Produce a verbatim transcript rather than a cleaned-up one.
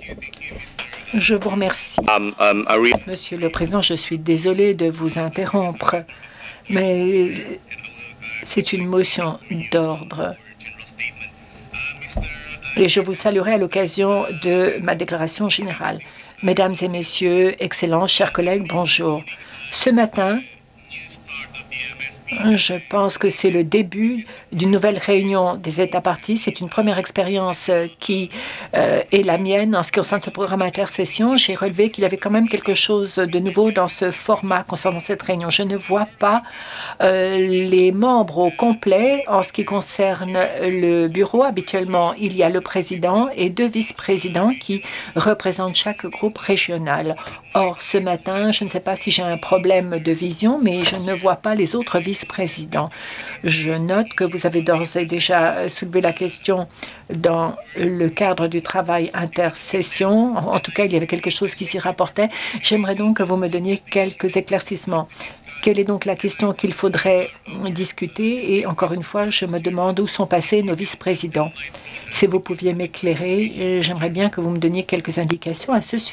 Je vous remercie. Um, um, I re- Monsieur le Président, je suis désolé de vous interrompre, mais c'est une motion d'ordre. Et je vous saluerai à l'occasion de ma déclaration générale. Mesdames et messieurs, excellents, chers collègues, bonjour. Ce matin, je pense que c'est le début d'une nouvelle réunion des États parties. C'est une première expérience qui euh, est la mienne en ce qui concerne ce programme intercession. J'ai relevé qu'il y avait quand même quelque chose de nouveau dans ce format concernant cette réunion. Je ne vois pas euh, les membres au complet en ce qui concerne le bureau. Habituellement, il y a le président et deux vice-présidents qui représentent chaque groupe régional. Or, ce matin, je ne sais pas si j'ai un problème de vision, mais je ne vois pas les autres vice-présidents. Je note que vous avez d'ores et déjà soulevé la question dans le cadre du travail intercession. En tout cas, il y avait quelque chose qui s'y rapportait. J'aimerais donc que vous me donniez quelques éclaircissements. Quelle est donc la question qu'il faudrait discuter? Et encore une fois, je me demande où sont passés nos vice-présidents. Si vous pouviez m'éclairer, j'aimerais bien que vous me donniez quelques indications à ce sujet.